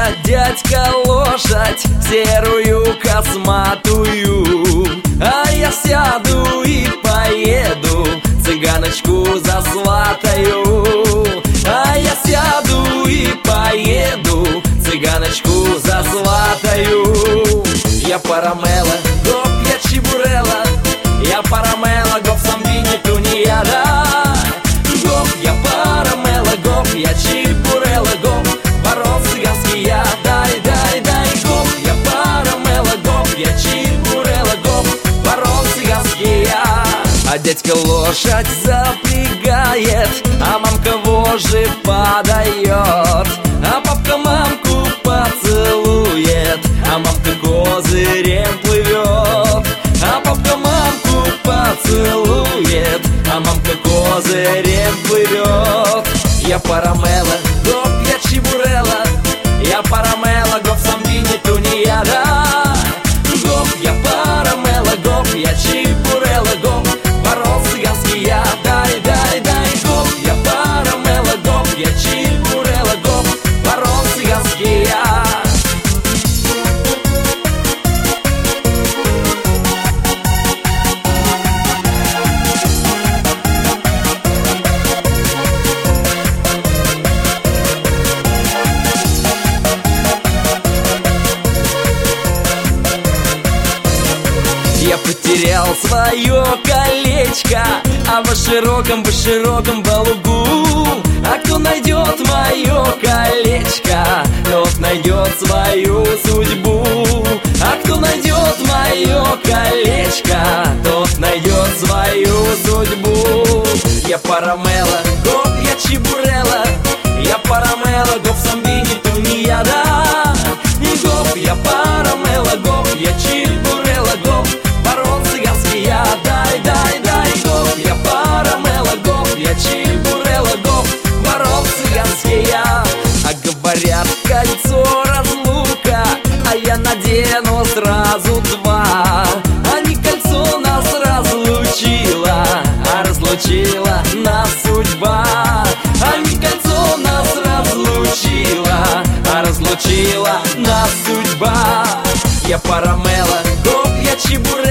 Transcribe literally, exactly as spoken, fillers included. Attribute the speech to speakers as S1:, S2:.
S1: дядька лошадь, серую косматую, а я сяду и поеду, цыганочку засватаю. А я сяду и поеду, цыганочку засватаю. Я парамела, гоп, я чебурела, я парамела, гоп, самбини тунеяда. Гоп, я парамела, гоп, я чебурела, гоп, барон цыганский я. Дай, дай, дай, гоп, я парамела, гоп, я чебурела, гоп, барон цыганский я. А дядька лошадь запрягает, а мамка вожжи подает, а папка мамку поцелует, а мамка козырем плывет. А папка мамку поцелует, а мамка козырем плывет. Я парамела, гоп, я чебурела, я парамела, гоп, самбини тунеяда. Гоп, я парамела, гоп, я чебурела, гоп, барон цыганский я. Дай, дай, дай, гоп, я парамела, гоп, я чебурела, гоп, барон цыганский я. Я потерял свое колечко, а в широком, в широком балугу. А кто найдет мое колечко, тот найдет свою судьбу. А кто найдет мое колечко, тот найдет свою судьбу. Я парамела, гоп, я чебурела, я парамела, гоп, самбини тунеяда. Гоп, я парамела, гоп, я чебурела, гоп, барон цыганский я. Дай, дай, дай, гоп, я парамела, гоп, я чебурела, гоп, барон цыганский я. А говорят, кольцо разлука, а я надену сразу два. А не кольцо нас разлучило, а разлучила нас судьба. А не кольцо нас разлучила, а разлучила нас судьба. Я парамела, гоп, я чебурела,